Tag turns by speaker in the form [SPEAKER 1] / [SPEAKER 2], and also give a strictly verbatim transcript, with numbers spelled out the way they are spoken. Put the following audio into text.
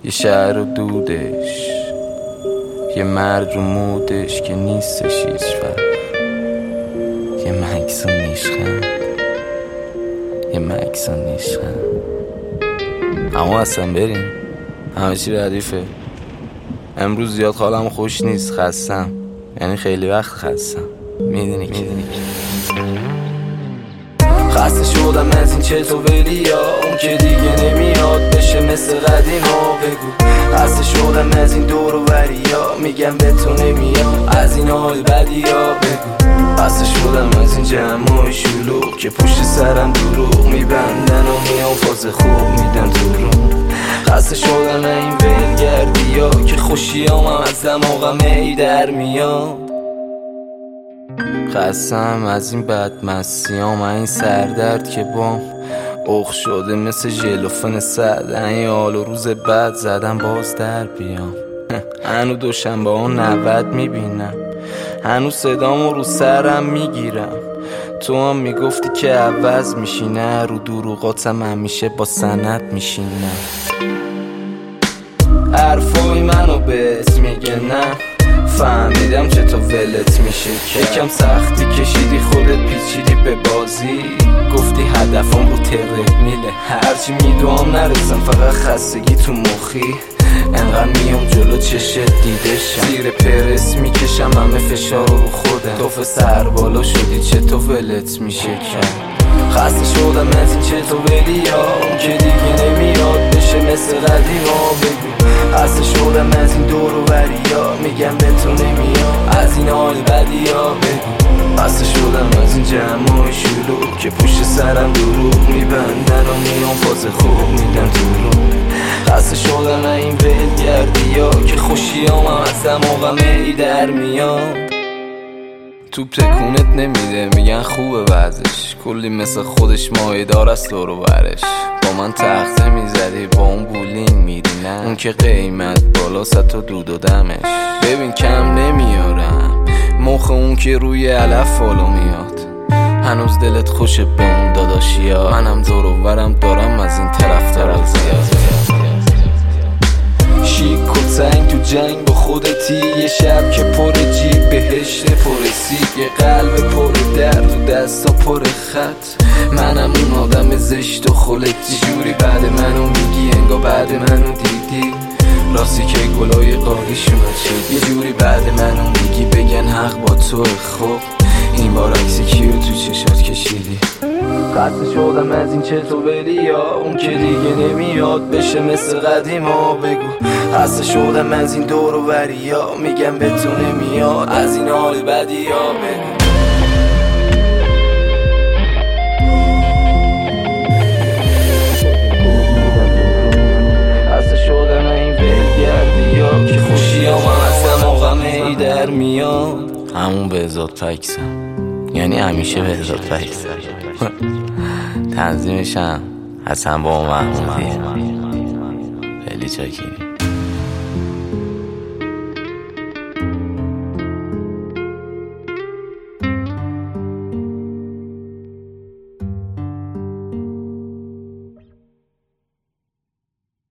[SPEAKER 1] یه شهر و دودش، یه مرد رو مودش که نیستش هیچ وقت، یه مکس و نیشخند، یه مکس و نیشخند. اما اصلا بریم، همه چی ردیفه. امروز زیاد حالم خوش نیست، خستم، یعنی خیلی وقت خستم. میدونی که خسته شدم از این چه تو ولیا، اون که دیگه نمیاد بشه مثل قدیما. بگو خسته شدم از این دور و بریا، میگم به تو نمیاد از این حال بدیا. بگو خسته شدم از این جمع شلوغ که پشت سرم دروغ میبندن و میام فاز خوب میدن تو رو. خسته شدم این ولگردی ها که خوشیام هم از دماغم ای در میاد. خستم از این بدمستیام، این سردرد که بام اخ شده مثل ژلوفن سرد. این حال و روز بعد زدم باز در بیام. هنو دوشنبه ها نود میبینم، هنو صدامو رو سرم میگیرم. تو هم میگفتی که عوض میشی، نه رو دروغاتم همیشه با سند میشینم. حرفای منو بهت میگه نه، فهمیدم چه تو ولت میشه. یکم سختی کشیدی خودت پیچیدی به بازی، گفتی هدفم رو تره میله. هرچی میدوام نرسم فقط خستگی تو مخی، انقدر میام جلو چشت دیدشم. زیر پرس میکشم همه فشار رو خودم، توف سر بالا شدی چه تو ولت میشه کرد. خسته شدم از این چه تو ولیا، اون که دیگه نمیاد بشه مثل قدیما. بگو خسته شدم از این دور و بریا، میگم به تو نمیاد از این حال بدیا. بگو خسته شدم از این جمع شلوغ که پشت سرم دروغ میبندن و میام فاز خوب میدن تو رو. خسته شدم این ولگردی ها که خوشیام هم از دماغم ای در میاد. توپ تکونت نمیده میگن خوبه وضعش، کلی مثل خودش مایدار است دور و برش. با من تخته میزدی با اون بولینگ میری، نه اون که قیمت بالا ست و دود و دمش. ببین کم نمیارم مخ اون که روی علف فالو میاد. هنوز دلت خوشه به اون داداشی ها، منم دور و برم دارم از این طرف طرف زیاد. شیک و تنگ تو جنگ با خودتی، یه شب که پر جیب بهشت پر سیب، یه قلب پر درد و دستا پر خط. منم اون آدم زشت و خلطی، جوری بعد منو میگی انگا بعد منو دیدی. راستی که گلای قاریشون شد، یه جوری بعد منو میگی بگن حق با تو. خوب این بار عکسی کیو تو چشات کشیدی. خسته شدم از این چه تو ولیا، اون که دیگه نمیاد بشه مثل قدیما. بگو خسته شدم از این دور و بریا، میگم به تو نمیاد از این حال بدیا. بگو خسته شدم این ولگردی ها که خوشیام هم از دماغم ای در میاد. همون بهزاد فکسم، یعنی همیشه بهزاد فکسم. تنظیمشم حسن با محمودی. خیلی چاکری.